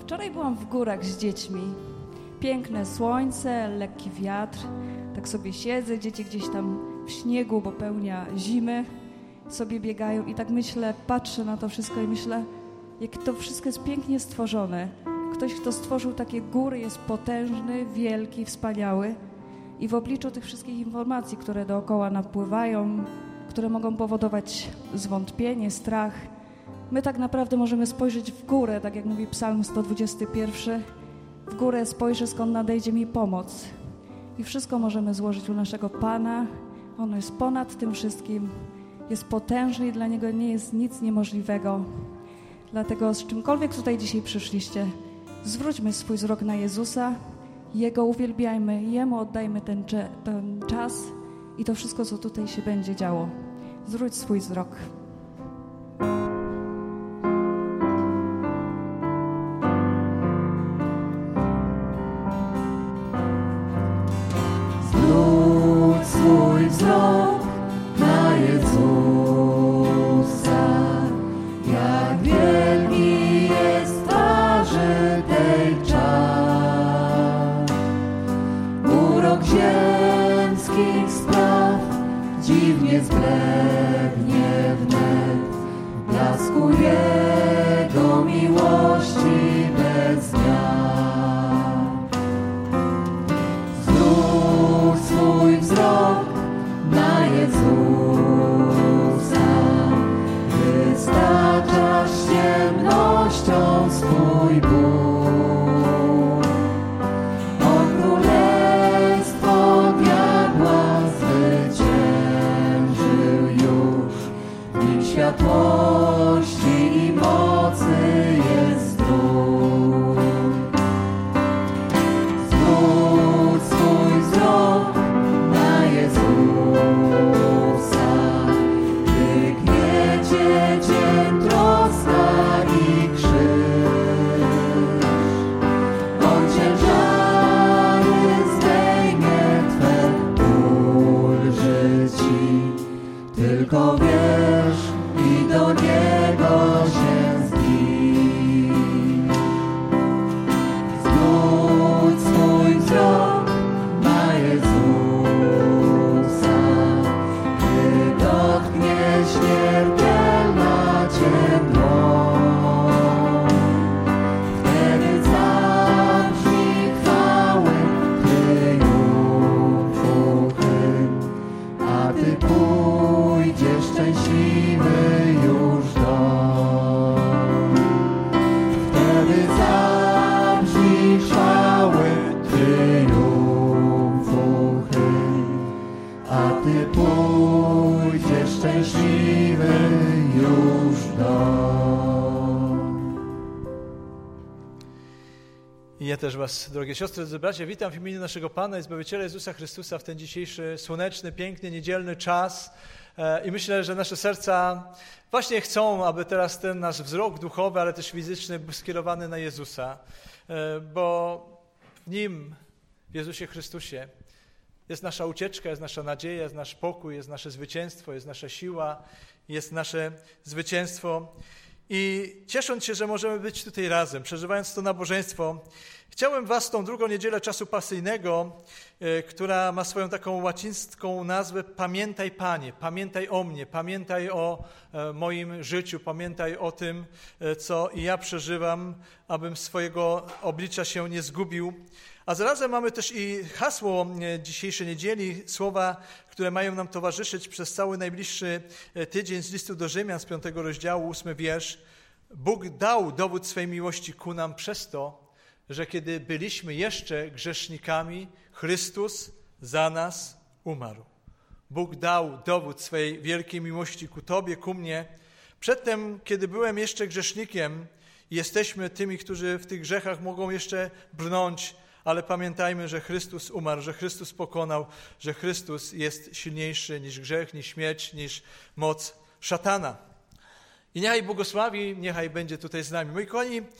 Wczoraj byłam w górach z dziećmi. Piękne słońce, lekki wiatr. Tak sobie siedzę, dzieci gdzieś tam w śniegu, bo pełnia zimy, sobie biegają i tak myślę, patrzę na to wszystko i myślę, jak to wszystko jest pięknie stworzone. Ktoś, kto stworzył takie góry, jest potężny, wielki, wspaniały i w obliczu tych wszystkich informacji, które dookoła napływają, które mogą powodować zwątpienie, strach, my tak naprawdę możemy spojrzeć w górę, tak jak mówi Psalm 121, w górę spojrzę, skąd nadejdzie mi pomoc. I wszystko możemy złożyć u naszego Pana. On jest ponad tym wszystkim, jest potężny i dla Niego nie jest nic niemożliwego. Dlatego z czymkolwiek tutaj dzisiaj przyszliście, zwróćmy swój wzrok na Jezusa, Jego uwielbiajmy, Jemu oddajmy ten czas i to wszystko, co tutaj się będzie działo. Zwróć swój wzrok. Zwróć swój wzrok na Jezusa, jak wielki jest twarzy tej czar. Urok ziemskich spraw dziwnie zblednie wnet, w blasku Jego miłości bez zmian. Zwróć swój wzrok na Jezusa, wystaczasz ciemnością swój Bóg. On królestwo diabła zwyciężył już, w nim światłości i mocy jest trój. Zwróć swój wzrok na Jezusa, gdy gniecie cię troska i krzyż. On ciężary zdejmie twe, ulży ci. Tylko wierz i do Niego się zbliż. Zwróć swój wzrok na Jezusa, gdy dotknie śmiertelna cię dłoń. Wtedy zabrzmi chwały triumfu hymn, a ty pójdziesz szczęśliwy już dom. Wtedy zabrzmi chwały triumfu hymn, a ty pójdziesz szczęśliwy już dom. I ja też was, drogie siostry, drodzy bracia, witam w imieniu naszego Pana i Zbawiciela Jezusa Chrystusa w ten dzisiejszy słoneczny, piękny, niedzielny czas. I myślę, że nasze serca właśnie chcą, aby teraz ten nasz wzrok duchowy, ale też fizyczny był skierowany na Jezusa, bo w Nim, w Jezusie Chrystusie, jest nasza ucieczka, jest nasza nadzieja, jest nasz pokój, jest nasze zwycięstwo, jest nasza siła, jest nasze zwycięstwo. I ciesząc się, że możemy być tutaj razem, przeżywając to nabożeństwo, chciałem was tą drugą niedzielę czasu pasyjnego, która ma swoją taką łacińską nazwę Pamiętaj Panie, pamiętaj o mnie, pamiętaj o moim życiu, pamiętaj o tym, co i ja przeżywam, abym swojego oblicza się nie zgubił. A zarazem mamy też i hasło dzisiejszej niedzieli, słowa, które mają nam towarzyszyć przez cały najbliższy tydzień z listu do Rzymian z 5 rozdziału, 8 wiersz. Bóg dał dowód swej miłości ku nam przez to, że kiedy byliśmy jeszcze grzesznikami, Chrystus za nas umarł. Bóg dał dowód swej wielkiej miłości ku Tobie, ku mnie. Przedtem, kiedy byłem jeszcze grzesznikiem, jesteśmy tymi, którzy w tych grzechach mogą jeszcze brnąć, ale pamiętajmy, że Chrystus umarł, że Chrystus pokonał, że Chrystus jest silniejszy niż grzech, niż śmierć, niż moc szatana. I niechaj błogosławi, niechaj będzie tutaj z nami. Moi kochani,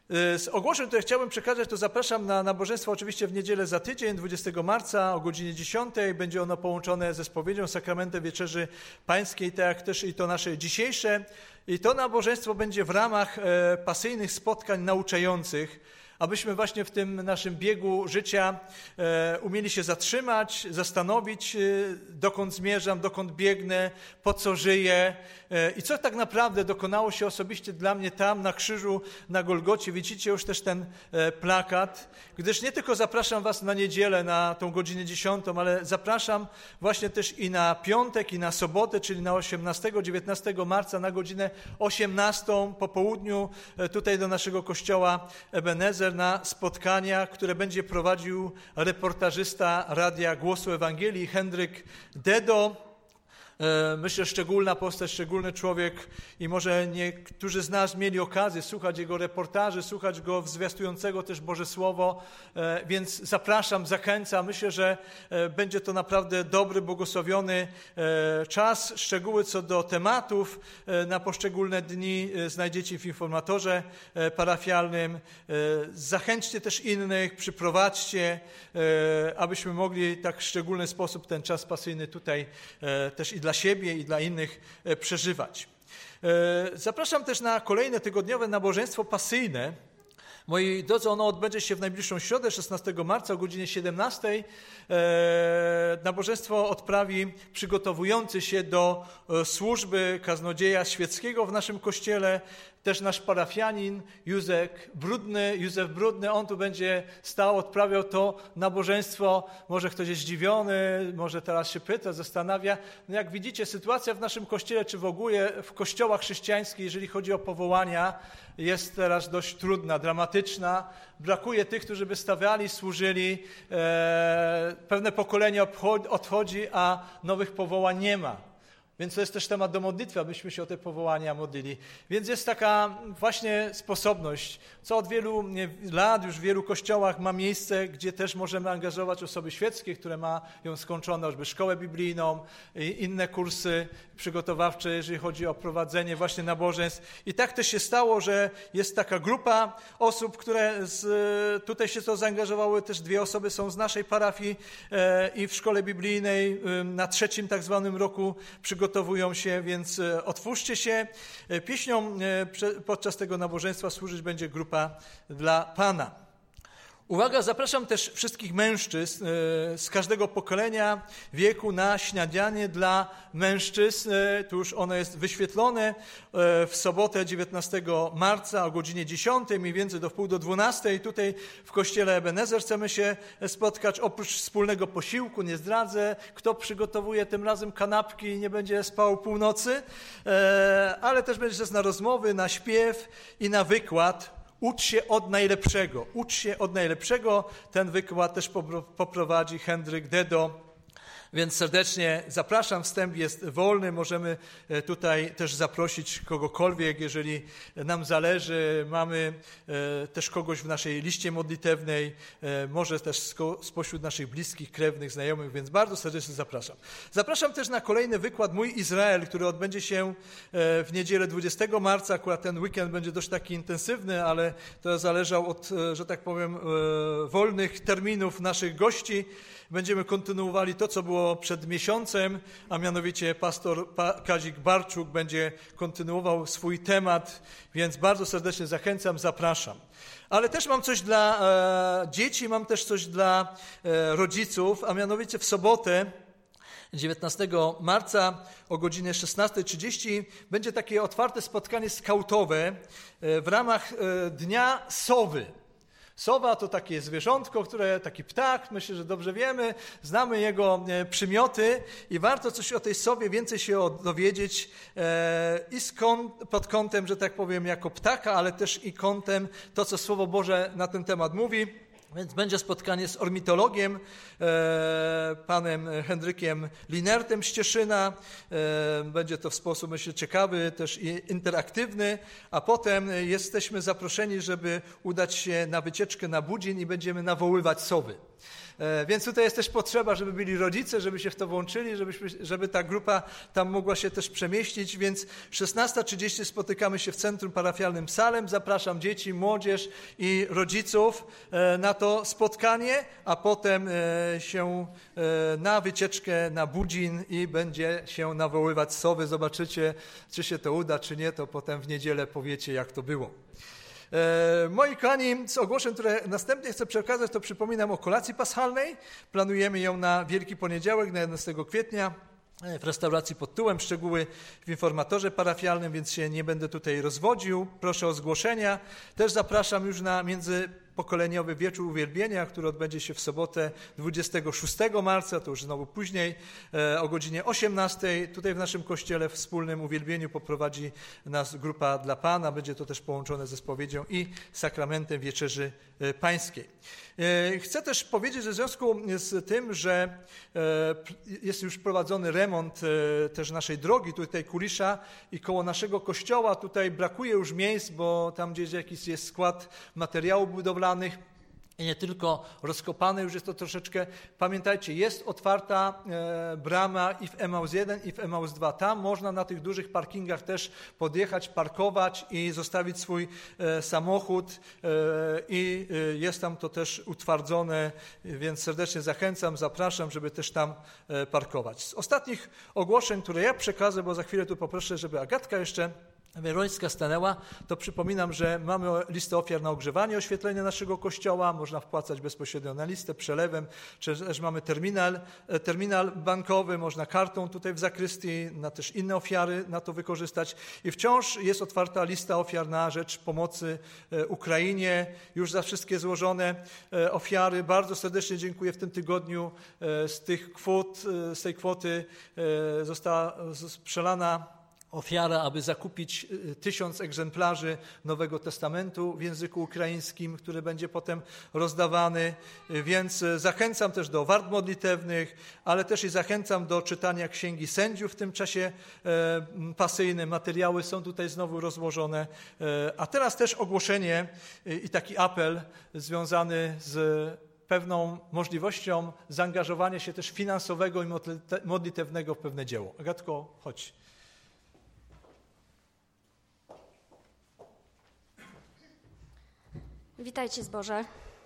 Z ogłoszeń, które chciałbym przekazać, to zapraszam na nabożeństwo oczywiście w niedzielę za tydzień, 20 marca o godzinie 10. Będzie ono połączone ze spowiedzią, sakramentem Wieczerzy Pańskiej, tak jak też i to nasze dzisiejsze. I to nabożeństwo będzie w ramach pasyjnych spotkań nauczających, abyśmy właśnie w tym naszym biegu życia umieli się zatrzymać, zastanowić, dokąd zmierzam, dokąd biegnę, po co żyję i co tak naprawdę dokonało się osobiście dla mnie tam na krzyżu, na Golgocie. Widzicie już też ten plakat, gdyż nie tylko zapraszam was na niedzielę, na tą godzinę 10, ale zapraszam właśnie też i na piątek, i na sobotę, czyli na 18-19 marca na godzinę 18 po południu tutaj do naszego kościoła Ebenezer, na spotkania, które będzie prowadził reportażysta Radia Głosu Ewangelii Henryk Dedo. Myślę, szczególna postać, szczególny człowiek i może niektórzy z nas mieli okazję słuchać jego reportaży, słuchać go zwiastującego też Boże Słowo, więc zapraszam, zachęcam. Myślę, że będzie to naprawdę dobry, błogosławiony czas. Szczegóły co do tematów na poszczególne dni znajdziecie w informatorze parafialnym. Zachęćcie też innych, przyprowadźcie, abyśmy mogli tak w szczególny sposób ten czas pasyjny tutaj też i dla siebie, i dla innych przeżywać. Zapraszam też na kolejne tygodniowe nabożeństwo pasyjne. Moi drodzy, ono odbędzie się w najbliższą środę, 16 marca o godzinie 17. Nabożeństwo odprawi przygotowujący się do służby kaznodzieja świeckiego w naszym kościele, też nasz parafianin Józef Brudny, on tu będzie stał, odprawiał to nabożeństwo. Może ktoś jest zdziwiony, może teraz się pyta, zastanawia. No jak widzicie, sytuacja w naszym kościele, czy w ogóle w kościołach chrześcijańskich, jeżeli chodzi o powołania, jest teraz dość trudna, dramatyczna. Brakuje tych, którzy by stawiali, służyli. Pewne pokolenie odchodzi, a nowych powołań nie ma. Więc to jest też temat do modlitwy, abyśmy się o te powołania modlili. Więc jest taka właśnie sposobność, co od wielu lat już w wielu kościołach ma miejsce, gdzie też możemy angażować osoby świeckie, które mają skończone choćby szkołę biblijną i inne kursy przygotowawcze, jeżeli chodzi o prowadzenie właśnie nabożeństw. I tak też się stało, że jest taka grupa osób, które tutaj się to zaangażowały. Też 2 osoby są z naszej parafii i w szkole biblijnej na 3. tak zwanym roku przygotowują się, więc otwórzcie się. Pieśnią podczas tego nabożeństwa służyć będzie grupa dla Pana. Uwaga, zapraszam też wszystkich mężczyzn z każdego pokolenia, wieku na śniadanie dla mężczyzn. Tu już ono jest wyświetlone w sobotę 19 marca o godzinie 10, mniej więcej do 11:30. Tutaj w kościele Ebenezer chcemy się spotkać. Oprócz wspólnego posiłku, nie zdradzę, kto przygotowuje tym razem kanapki i nie będzie spał północy, ale też będzie czas na rozmowy, na śpiew i na wykład. Ucz się od najlepszego. Ucz się od najlepszego. Ten wykład też poprowadzi Henryk Dedo. Więc serdecznie zapraszam, wstęp jest wolny, możemy tutaj też zaprosić kogokolwiek, jeżeli nam zależy, mamy też kogoś w naszej liście modlitewnej, może też spośród naszych bliskich, krewnych, znajomych, więc bardzo serdecznie zapraszam. Zapraszam też na kolejny wykład Mój Izrael, który odbędzie się w niedzielę 20 marca, akurat ten weekend będzie dość taki intensywny, ale to zależał od, że tak powiem, wolnych terminów naszych gości. Będziemy kontynuowali to, co było przed miesiącem, a mianowicie pastor Kazik Barczuk będzie kontynuował swój temat, więc bardzo serdecznie zachęcam, zapraszam. Ale też mam coś dla dzieci, mam też coś dla rodziców, a mianowicie w sobotę 19 marca o godzinie 16:30 będzie takie otwarte spotkanie skautowe w ramach Dnia Sowy. Sowa to takie zwierzątko, taki ptak, myślę, że dobrze wiemy, znamy jego przymioty i warto coś o tej sowie więcej się dowiedzieć i pod kątem, że tak powiem, jako ptaka, ale też i kątem to, co Słowo Boże na ten temat mówi. Więc będzie spotkanie z ornitologiem, panem Henrykiem Linertem z Cieszyna. Będzie to w sposób, myślę, ciekawy, też i interaktywny, a potem jesteśmy zaproszeni, żeby udać się na wycieczkę na Budzin i będziemy nawoływać sowy. Więc tutaj jest też potrzeba, żeby byli rodzice, żeby się w to włączyli, żeby ta grupa tam mogła się też przemieścić, więc 16:30 spotykamy się w Centrum Parafialnym Salem. Zapraszam dzieci, młodzież i rodziców na to spotkanie, a potem się na wycieczkę na Budzin i będzie się nawoływać sowy. Zobaczycie, czy się to uda, czy nie, to potem w niedzielę powiecie, jak to było. Moi kochani, z ogłoszeń, które następnie chcę przekazać, to przypominam o kolacji paschalnej. Planujemy ją na Wielki Poniedziałek, na 11 kwietnia w restauracji Pod Tyłem. Szczegóły w informatorze parafialnym, więc się nie będę tutaj rozwodził. Proszę o zgłoszenia. Też zapraszam już na międzypokoleniowy wieczór uwielbienia, który odbędzie się w sobotę 26 marca, to już znowu później, o godzinie 18. Tutaj w naszym kościele w wspólnym uwielbieniu poprowadzi nas grupa dla Pana. Będzie to też połączone ze spowiedzią i sakramentem Wieczerzy Pańskiej. Chcę też powiedzieć, że w związku z tym, że jest już prowadzony remont też naszej drogi, tutaj Kulisza i koło naszego kościoła, tutaj brakuje już miejsc, bo tam gdzieś jakiś jest skład materiałów budowlanych, i nie tylko rozkopane, już jest to troszeczkę, pamiętajcie, jest otwarta brama i w Emaus 1 i w Emaus 2. Tam można na tych dużych parkingach też podjechać, parkować i zostawić swój samochód i jest tam to też utwardzone, więc serdecznie zachęcam, zapraszam, żeby też tam parkować. Z ostatnich ogłoszeń, które ja przekażę, bo za chwilę tu poproszę, żeby Agatka jeszcze Werońska stanęła, to przypominam, że mamy listę ofiar na ogrzewanie, oświetlenie naszego kościoła, można wpłacać bezpośrednio na listę, przelewem, czy też mamy terminal bankowy, można kartą tutaj w zakrystii, na też inne ofiary na to wykorzystać. I wciąż jest otwarta lista ofiar na rzecz pomocy Ukrainie, już za wszystkie złożone ofiary. Bardzo serdecznie dziękuję w tym tygodniu. Z tej kwoty została przelana ofiara, aby zakupić 1000 egzemplarzy Nowego Testamentu w języku ukraińskim, który będzie potem rozdawany, więc zachęcam też do wart modlitewnych, ale też i zachęcam do czytania Księgi Sędziów w tym czasie pasyjnym. Materiały są tutaj znowu rozłożone. A teraz też ogłoszenie i taki apel związany z pewną możliwością zaangażowania się też finansowego i modlitewnego w pewne dzieło. Agatko, chodź. Witajcie zborze.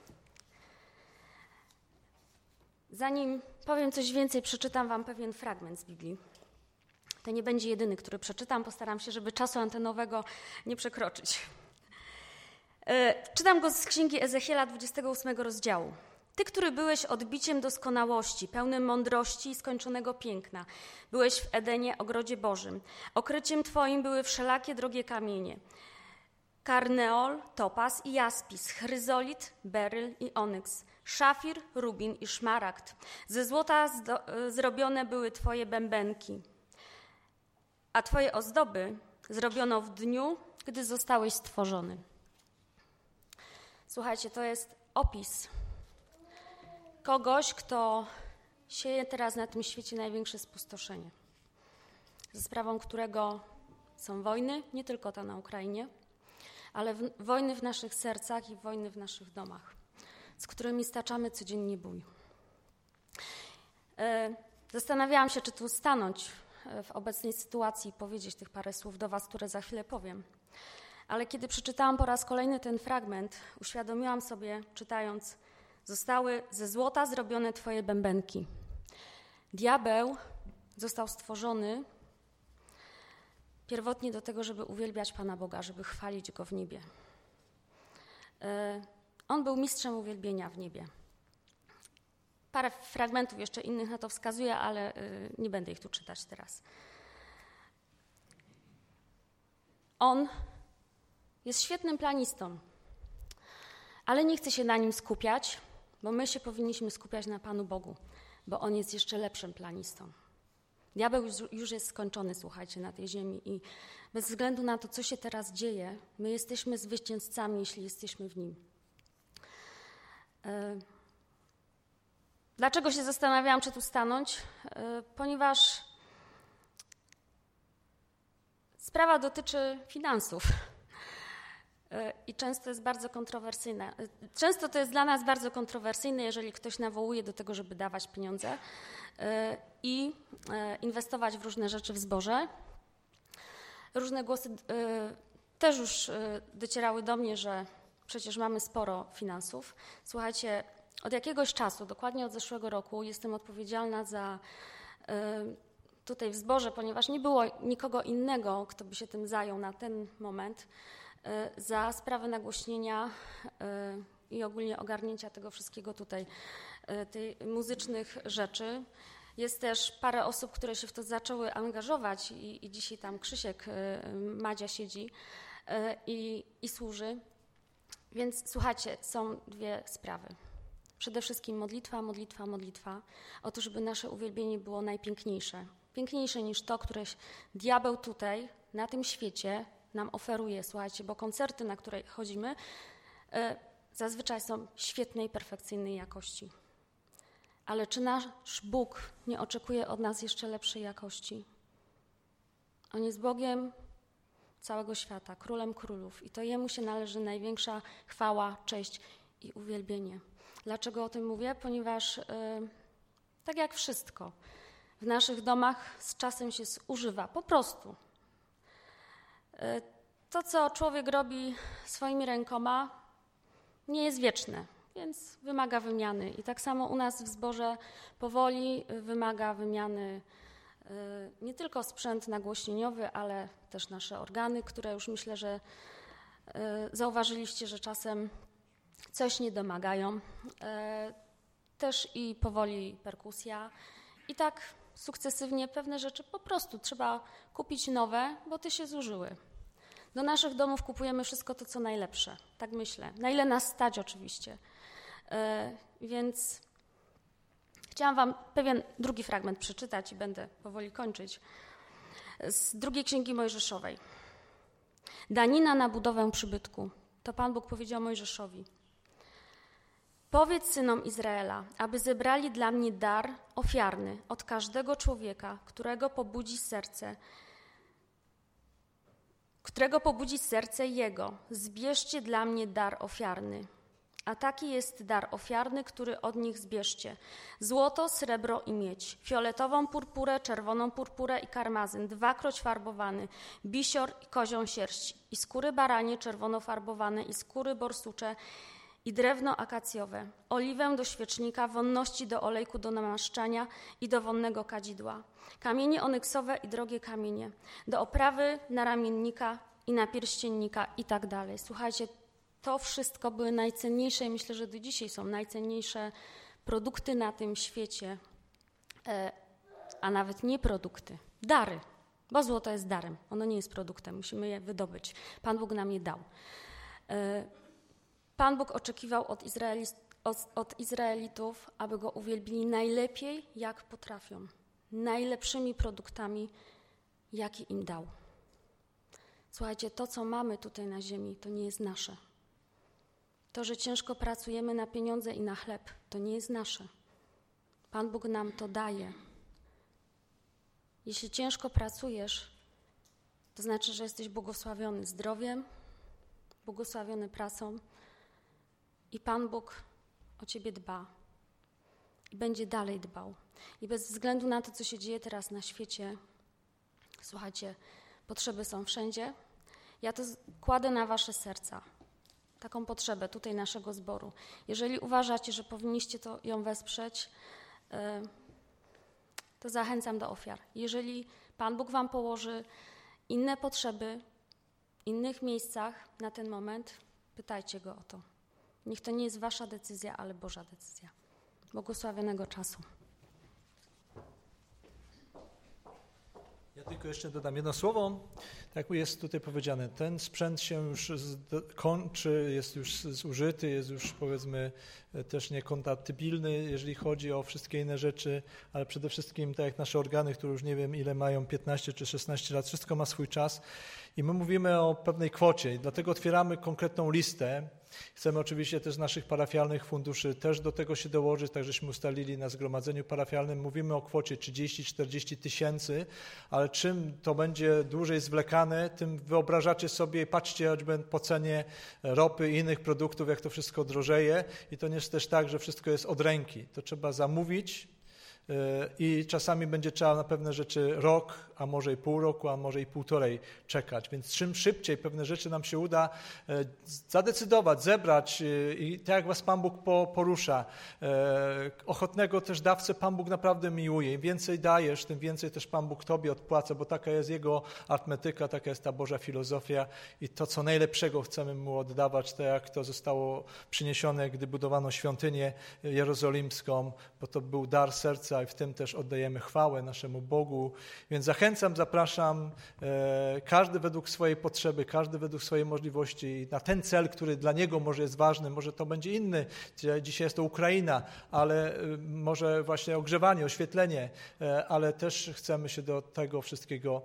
Zanim powiem coś więcej, przeczytam wam pewien fragment z Biblii. To nie będzie jedyny, który przeczytam. Postaram się, żeby czasu antenowego nie przekroczyć. Czytam go z Księgi Ezechiela 28 rozdziału. Ty, który byłeś odbiciem doskonałości, pełnym mądrości i skończonego piękna. Byłeś w Edenie, ogrodzie Bożym. Okryciem twoim były wszelakie drogie kamienie. Karneol, topaz i jaspis, chryzolit, beryl i onyks, szafir, rubin i szmaragd. Ze złota zrobione były twoje bębenki, a twoje ozdoby zrobiono w dniu, gdy zostałeś stworzony. Słuchajcie, to jest opis kogoś, kto sieje teraz na tym świecie największe spustoszenie, za sprawą którego są wojny, nie tylko ta na Ukrainie, ale wojny w naszych sercach i wojny w naszych domach, z którymi staczamy codziennie bój. Zastanawiałam się, czy tu stanąć w obecnej sytuacji i powiedzieć tych parę słów do was, które za chwilę powiem. Ale kiedy przeczytałam po raz kolejny ten fragment, uświadomiłam sobie, czytając, zostały ze złota zrobione twoje bębenki. Diabeł został stworzony pierwotnie do tego, żeby uwielbiać Pana Boga, żeby chwalić Go w niebie. On był mistrzem uwielbienia w niebie. Parę fragmentów jeszcze innych na to wskazuje, ale nie będę ich tu czytać teraz. On jest świetnym planistą, ale nie chce się na nim skupiać, bo my się powinniśmy skupiać na Panu Bogu, bo On jest jeszcze lepszym planistą. Diabeł już jest skończony, słuchajcie, na tej ziemi i bez względu na to, co się teraz dzieje, my jesteśmy zwycięzcami, jeśli jesteśmy w Nim. Dlaczego się zastanawiałam, czy tu stanąć? Ponieważ sprawa dotyczy finansów. I często jest bardzo kontrowersyjne. Często to jest dla nas bardzo kontrowersyjne, jeżeli ktoś nawołuje do tego, żeby dawać pieniądze i inwestować w różne rzeczy w zboże. Różne głosy też już docierały do mnie, że przecież mamy sporo finansów. Słuchajcie, od jakiegoś czasu, dokładnie od zeszłego roku, jestem odpowiedzialna za tutaj w zborze, ponieważ nie było nikogo innego, kto by się tym zajął na ten moment, za sprawę nagłośnienia i ogólnie ogarnięcia tego wszystkiego tutaj, tych muzycznych rzeczy. Jest też parę osób, które się w to zaczęły angażować i dzisiaj tam Krzysiek, Madzia siedzi i służy. Więc słuchajcie, są dwie sprawy. Przede wszystkim modlitwa, modlitwa, modlitwa, o to, żeby nasze uwielbienie było najpiękniejsze. Piękniejsze niż to, które diabeł tutaj, na tym świecie nam oferuje. Słuchajcie, bo koncerty, na które chodzimy, zazwyczaj są świetnej, perfekcyjnej jakości. Ale czy nasz Bóg nie oczekuje od nas jeszcze lepszej jakości? On jest Bogiem całego świata, Królem Królów i to Jemu się należy największa chwała, cześć i uwielbienie. Dlaczego o tym mówię? Ponieważ tak jak wszystko, w naszych domach z czasem się zużywa, po prostu. To, co człowiek robi swoimi rękoma, nie jest wieczne, więc wymaga wymiany. I tak samo u nas w zborze powoli wymaga wymiany nie tylko sprzęt nagłośnieniowy, ale też nasze organy, które już myślę, że zauważyliście, że czasem coś nie domagają. Też i powoli perkusja. I tak sukcesywnie pewne rzeczy po prostu trzeba kupić nowe, bo te się zużyły. Do naszych domów kupujemy wszystko to, co najlepsze, tak myślę. Na ile nas stać oczywiście. Więc chciałam wam pewien drugi fragment przeczytać i będę powoli kończyć. Z drugiej Księgi Mojżeszowej. Danina na budowę przybytku. To Pan Bóg powiedział Mojżeszowi. Powiedz synom Izraela, aby zebrali dla mnie dar ofiarny od każdego człowieka, którego pobudzi serce jego. Zbierzcie dla mnie dar ofiarny. A taki jest dar ofiarny, który od nich zbierzcie. Złoto, srebro i miedź, fioletową purpurę, czerwoną purpurę i karmazyn, 2-kroć farbowany, bisior i kozią sierść, i skóry baranie czerwono farbowane, i skóry borsucze, i drewno akacjowe, oliwę do świecznika, wonności do olejku do namaszczania i do wonnego kadzidła, kamienie onyksowe i drogie kamienie, do oprawy naramiennika i napierściennika i tak dalej. Słuchajcie, to wszystko były najcenniejsze i myślę, że do dzisiaj są najcenniejsze produkty na tym świecie, a nawet nie produkty, dary, bo złoto jest darem, ono nie jest produktem, musimy je wydobyć. Pan Bóg nam je dał. Pan Bóg oczekiwał od Izraelitów, aby Go uwielbili najlepiej, jak potrafią, najlepszymi produktami, jakie im dał. Słuchajcie, to, co mamy tutaj na ziemi, to nie jest nasze. To, że ciężko pracujemy na pieniądze i na chleb, to nie jest nasze. Pan Bóg nam to daje. Jeśli ciężko pracujesz, to znaczy, że jesteś błogosławiony zdrowiem, błogosławiony pracą i Pan Bóg o ciebie dba i będzie dalej dbał. I bez względu na to, co się dzieje teraz na świecie, słuchajcie, potrzeby są wszędzie. Ja to kładę na wasze serca, taką potrzebę tutaj naszego zboru. Jeżeli uważacie, że powinniście ją wesprzeć, to zachęcam do ofiar. Jeżeli Pan Bóg wam położy inne potrzeby w innych miejscach na ten moment, pytajcie Go o to. Niech to nie jest wasza decyzja, ale Boża decyzja. Błogosławionego czasu. Ja tylko jeszcze dodam jedno słowo. Tak jest tutaj powiedziane, ten sprzęt się już kończy, jest już zużyty, jest już powiedzmy też niekompatybilny, jeżeli chodzi o wszystkie inne rzeczy, ale przede wszystkim tak jak nasze organy, które już nie wiem ile mają, 15 czy 16 lat, wszystko ma swój czas i my mówimy o pewnej kwocie i dlatego otwieramy konkretną listę. Chcemy oczywiście też z naszych parafialnych funduszy też do tego się dołożyć, tak żeśmy ustalili na zgromadzeniu parafialnym. Mówimy o kwocie 30-40 tysięcy, ale czym to będzie dłużej zwlekane, zmiany, tym wyobrażacie sobie, patrzcie choćby po cenie ropy i innych produktów, jak to wszystko drożeje i to nie jest też tak, że wszystko jest od ręki. To trzeba zamówić i czasami będzie trzeba na pewne rzeczy rok, a może i pół roku, a może i półtorej czekać. Więc czym szybciej pewne rzeczy nam się uda zadecydować, zebrać i tak jak was Pan Bóg porusza, ochotnego też dawcę Pan Bóg naprawdę miłuje. Im więcej dajesz, tym więcej też Pan Bóg Tobie odpłaca, bo taka jest Jego arytmetyka, taka jest ta Boża filozofia i to, co najlepszego chcemy Mu oddawać, tak jak to zostało przyniesione, gdy budowano świątynię jerozolimską, bo to był dar serca i w tym też oddajemy chwałę naszemu Bogu. Więc zachęcam, zapraszam, każdy według swojej potrzeby, każdy według swojej możliwości na ten cel, który dla niego może jest ważny, może to będzie inny. Dzisiaj jest to Ukraina, ale może właśnie ogrzewanie, oświetlenie, ale też chcemy się do tego wszystkiego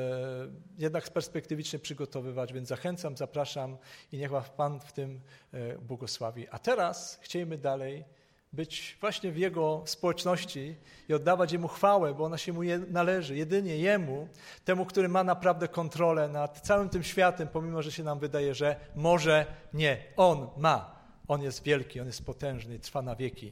jednak perspektywicznie przygotowywać, więc zachęcam, zapraszam i niech Was Pan w tym błogosławi. A teraz chcielibyśmy dalej być właśnie w Jego społeczności i oddawać Jemu chwałę, bo ona się Mu należy, jedynie Jemu, temu, który ma naprawdę kontrolę nad całym tym światem, pomimo, że się nam wydaje, że może nie. On ma. On jest wielki, On jest potężny i trwa na wieki.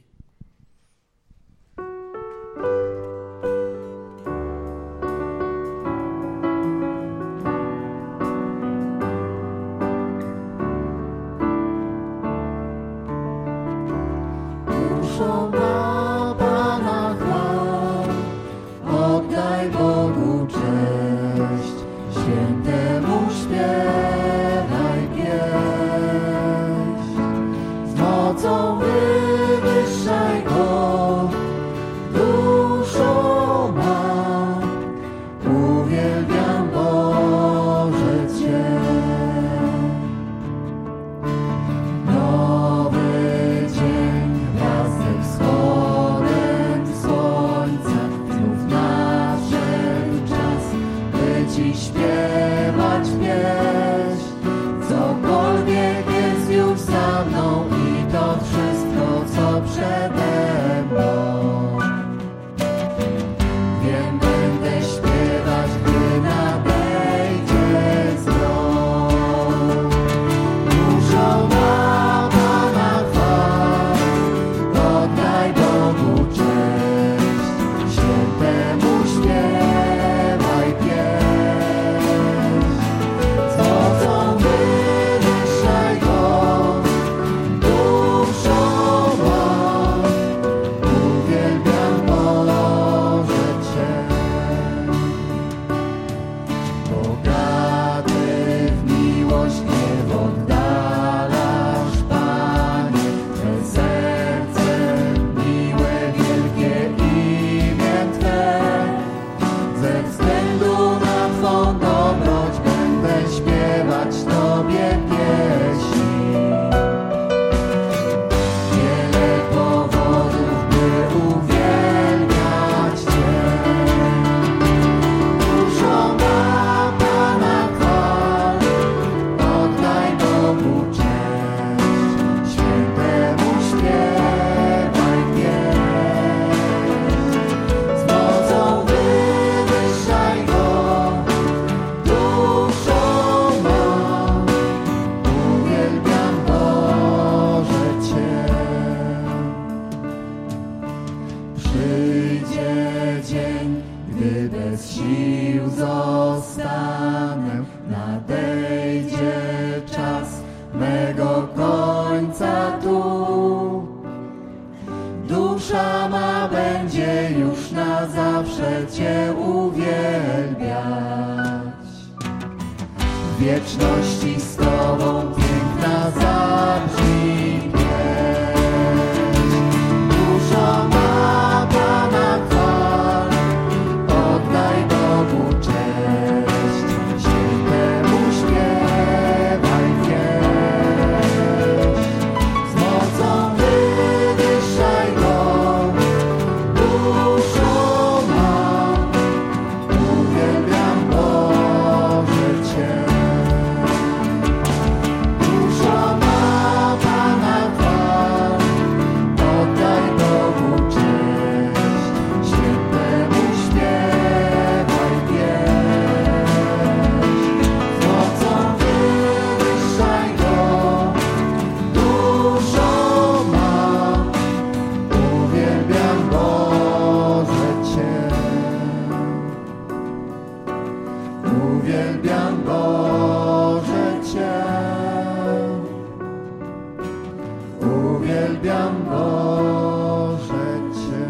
Uwielbiam Boże Cię. uwielbiam Boże Cię.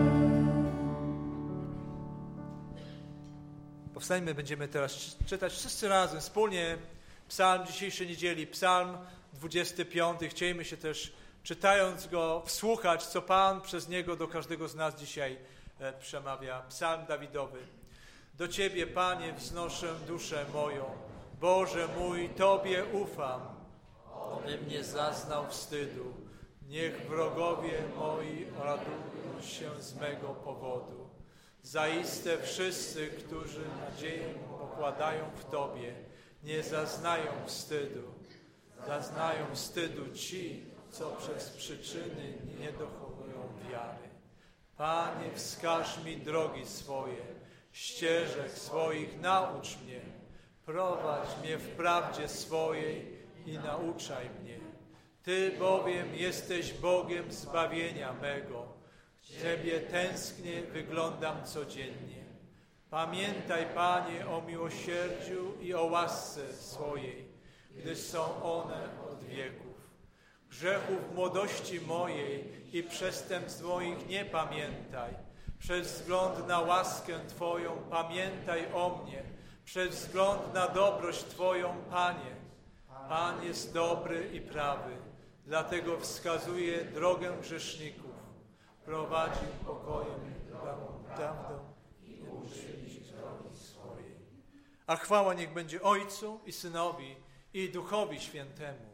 Powstańmy, będziemy teraz czytać wszyscy razem, wspólnie psalm dzisiejszej niedzieli, psalm 25. Chcielibyśmy się też, czytając go, wsłuchać, co Pan przez niego do każdego z nas dzisiaj przemawia. Psalm Dawidowy. Do Ciebie, Panie, wznoszę duszę moją. Boże mój, Tobie ufam. Obym nie zaznał wstydu. Niech wrogowie moi radują się z mego powodu. Zaiste wszyscy, którzy nadzieję pokładają w Tobie, nie zaznają wstydu. Zaznają wstydu ci, co przez przyczyny nie dochowują wiary. Panie, wskaż mi drogi swoje, ścieżek swoich naucz mnie. Prowadź mnie w prawdzie swojej i nauczaj mnie. Ty bowiem jesteś Bogiem zbawienia mego. Ciebie tęsknię, wyglądam codziennie. Pamiętaj, Panie, o miłosierdziu i o łasce swojej, gdyż są one od wieków. Grzechów młodości mojej i przestępstw moich nie pamiętaj. Przez wzgląd na łaskę Twoją pamiętaj o mnie. Przez wzgląd na dobroć Twoją, Panie. Pan jest dobry i prawy, dlatego wskazuje drogę grzeszników. Prowadzi pokojem prawdą i uczyni drogi swojej. A chwała niech będzie Ojcu i Synowi i Duchowi Świętemu.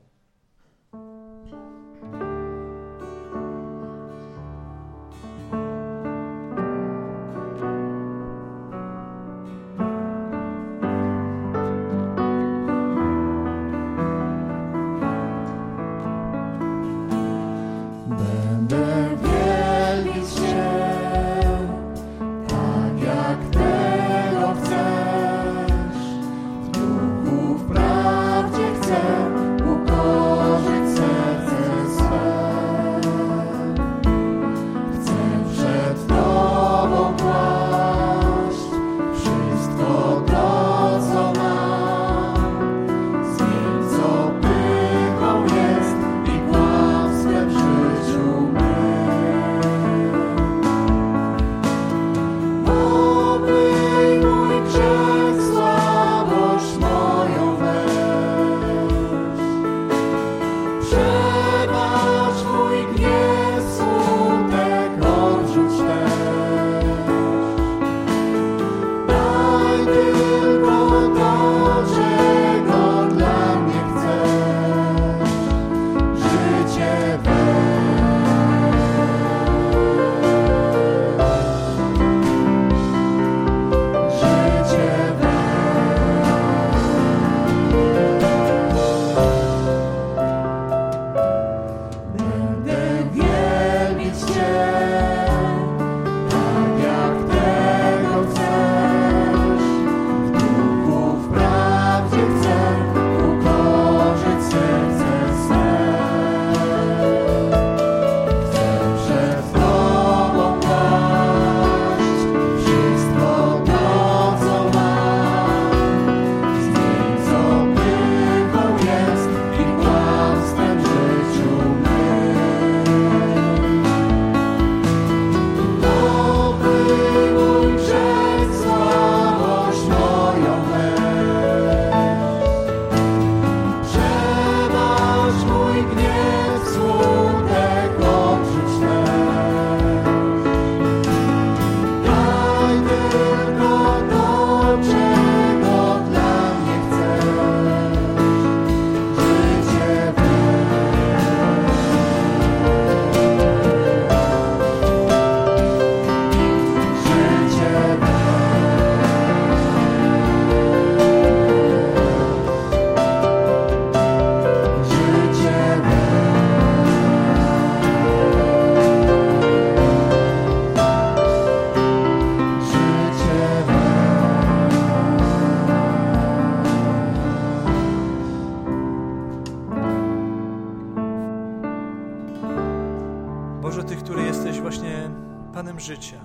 Życia.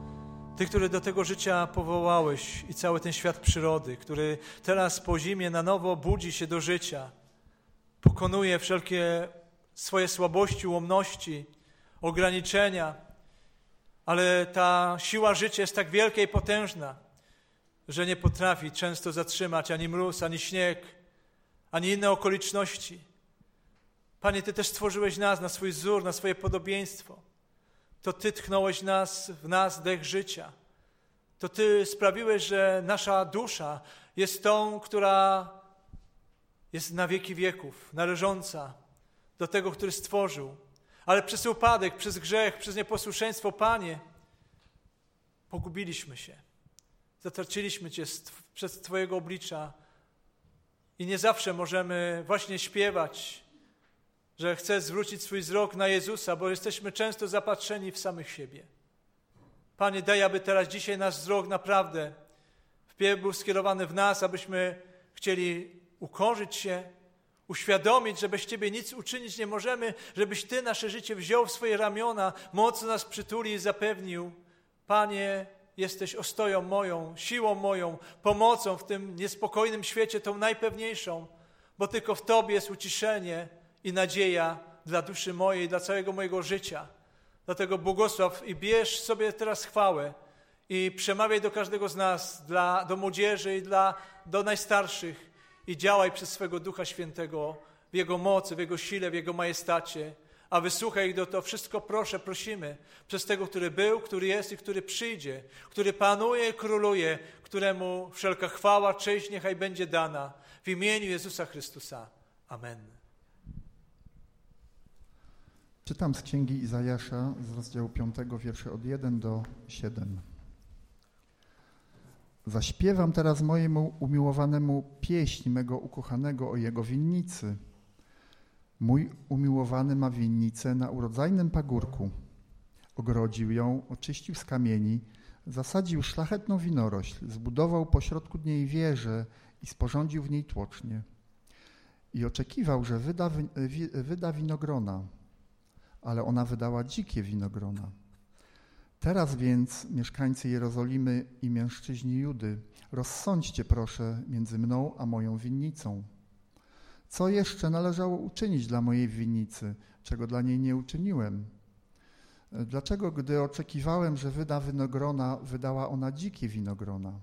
Ty, który do tego życia powołałeś i cały ten świat przyrody, który teraz po zimie na nowo budzi się do życia, pokonuje wszelkie swoje słabości, ułomności, ograniczenia, ale ta siła życia jest tak wielka i potężna, że nie potrafi często zatrzymać ani mróz, ani śnieg, ani inne okoliczności. Panie, Ty też stworzyłeś nas na swój wzór, na swoje podobieństwo. To Ty tchnąłeś w nas dech życia. To Ty sprawiłeś, że nasza dusza jest tą, która jest na wieki wieków, należąca do tego, który stworzył. Ale przez upadek, przez grzech, przez nieposłuszeństwo, Panie, pogubiliśmy się. Zatraciliśmy Cię przez Twojego oblicza i nie zawsze możemy właśnie śpiewać, że chcę zwrócić swój wzrok na Jezusa, bo jesteśmy często zapatrzeni w samych siebie. Panie, daj, aby teraz dzisiaj nasz wzrok naprawdę wpierw był skierowany w nas, abyśmy chcieli ukorzyć się, uświadomić, że bez Ciebie nic uczynić nie możemy, żebyś Ty nasze życie wziął w swoje ramiona, mocno nas przytuli i zapewnił. Panie, jesteś ostoją moją, siłą moją, pomocą w tym niespokojnym świecie, tą najpewniejszą, bo tylko w Tobie jest uciszenie i nadzieja dla duszy mojej, dla całego mojego życia. Dlatego błogosław i bierz sobie teraz chwałę i przemawiaj do każdego z nas, do młodzieży i do najstarszych i działaj przez swego Ducha Świętego w Jego mocy, w Jego sile, w Jego majestacie. A wysłuchaj ich, to wszystko prosimy przez tego, który był, który jest i który przyjdzie, który panuje i króluje, któremu wszelka chwała, cześć niechaj będzie dana w imieniu Jezusa Chrystusa. Amen. Czytam z Księgi Izajasza z rozdziału 5, wiersze od 1 do 7. Zaśpiewam teraz mojemu umiłowanemu pieśń mego ukochanego o jego winnicy. Mój umiłowany ma winnicę na urodzajnym pagórku. Ogrodził ją, oczyścił z kamieni, zasadził szlachetną winorośl, zbudował pośrodku niej wieżę i sporządził w niej tłocznię. I oczekiwał, że wyda winogrona, ale ona wydała dzikie winogrona. Teraz więc, mieszkańcy Jerozolimy i mężczyźni Judy, rozsądźcie proszę między mną a moją winnicą. Co jeszcze należało uczynić dla mojej winnicy, czego dla niej nie uczyniłem? Dlaczego, gdy oczekiwałem, że wyda winogrona, wydała ona dzikie winogrona?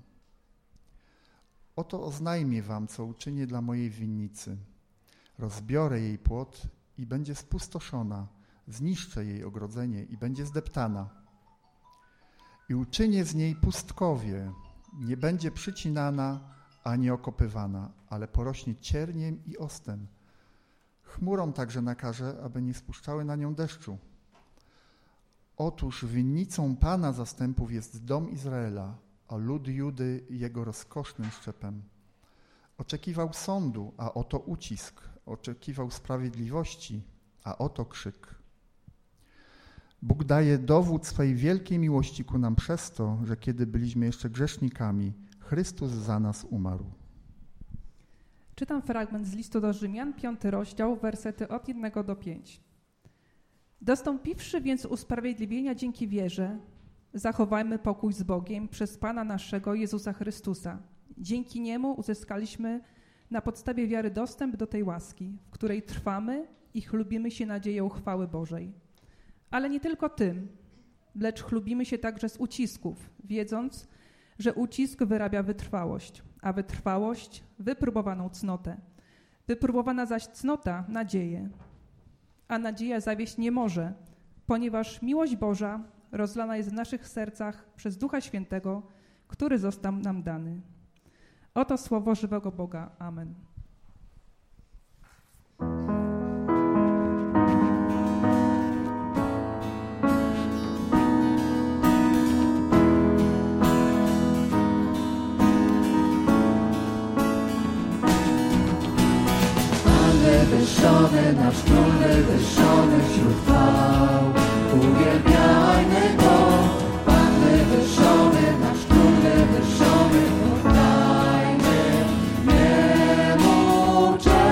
Oto oznajmię wam, co uczynię dla mojej winnicy. Rozbiorę jej płot i będzie spustoszona, zniszczę jej ogrodzenie i będzie zdeptana. I uczynię z niej pustkowie, nie będzie przycinana ani okopywana, ale porośnie cierniem i ostem. Chmurom także nakażę, aby nie spuszczały na nią deszczu. Otóż winnicą Pana zastępów jest dom Izraela, a lud Judy jego rozkosznym szczepem. Oczekiwał sądu, a oto ucisk. Oczekiwał sprawiedliwości, a oto krzyk. Bóg daje dowód swej wielkiej miłości ku nam przez to, że kiedy byliśmy jeszcze grzesznikami, Chrystus za nas umarł. Czytam fragment z listu do Rzymian, 5 rozdział, wersety od 1 do 5. Dostąpiwszy więc usprawiedliwienia dzięki wierze, zachowajmy pokój z Bogiem przez Pana naszego Jezusa Chrystusa. Dzięki Niemu uzyskaliśmy na podstawie wiary dostęp do tej łaski, w której trwamy i chlubimy się nadzieją chwały Bożej. Ale nie tylko tym, lecz chlubimy się także z ucisków, wiedząc, że ucisk wyrabia wytrwałość, a wytrwałość wypróbowaną cnotę. Wypróbowana zaś cnota nadzieję, a nadzieja zawieść nie może, ponieważ miłość Boża rozlana jest w naszych sercach przez Ducha Świętego, który został nam dany. Oto słowo żywego Boga. Amen. Wywyższony, nasz Król wywyższony wśród chwał. Uwielbiajmy Go, Pan wywyższony, nasz Król wywyższony, oddajmy Jemu cześć.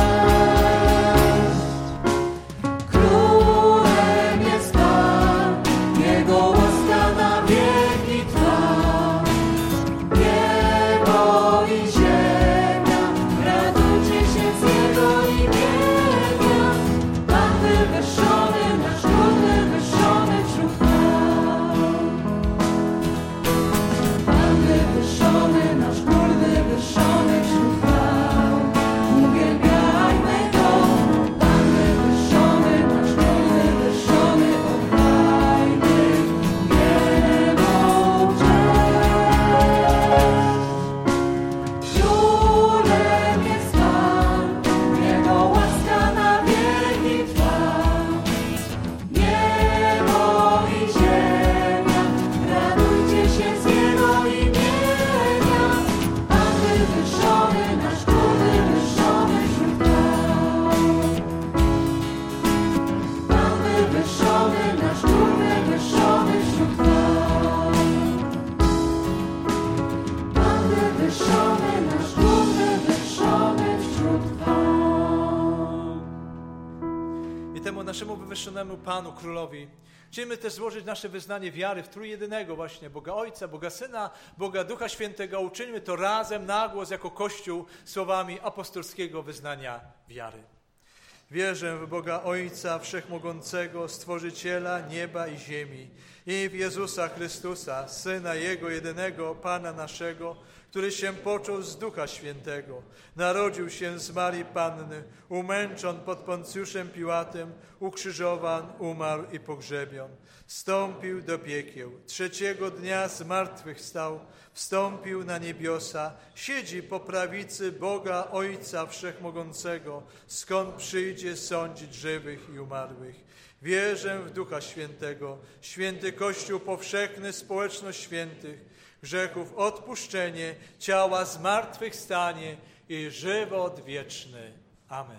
Królem jest Pan, Jego łaska na wieki trwa. Niebo i ziemia, radujcie się z Jego imienia. Pan temu naszemu wywyższonemu Panu, Królowi. Chcemy też złożyć nasze wyznanie wiary w trójjedynego właśnie Boga Ojca, Boga Syna, Boga Ducha Świętego. Uczyńmy to razem na głos jako Kościół słowami apostolskiego wyznania wiary. Wierzę w Boga Ojca Wszechmogącego, Stworzyciela nieba i ziemi i w Jezusa Chrystusa, Syna Jego jedynego, Pana naszego, który się począł z Ducha Świętego, narodził się z Marii Panny, umęczon pod Poncjuszem Piłatem, ukrzyżowan, umarł i pogrzebion. Wstąpił do piekieł, trzeciego dnia zmartwychwstał, wstąpił na niebiosa, siedzi po prawicy Boga Ojca Wszechmogącego, skąd przyjdzie sądzić żywych i umarłych. Wierzę w Ducha Świętego, święty Kościół powszechny, społeczność świętych, grzechów odpuszczenie, ciała zmartwychwstanie i żywot wieczny. Amen.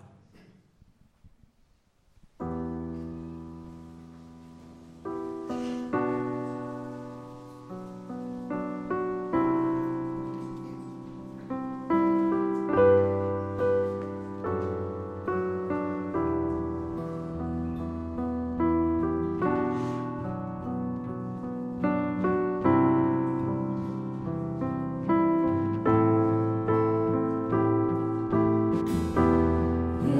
Wierzę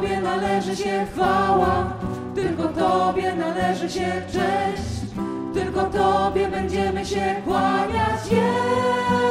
Tobie należy się chwała, tylko Tobie należy się cześć, tylko Tobie będziemy się kłaniać.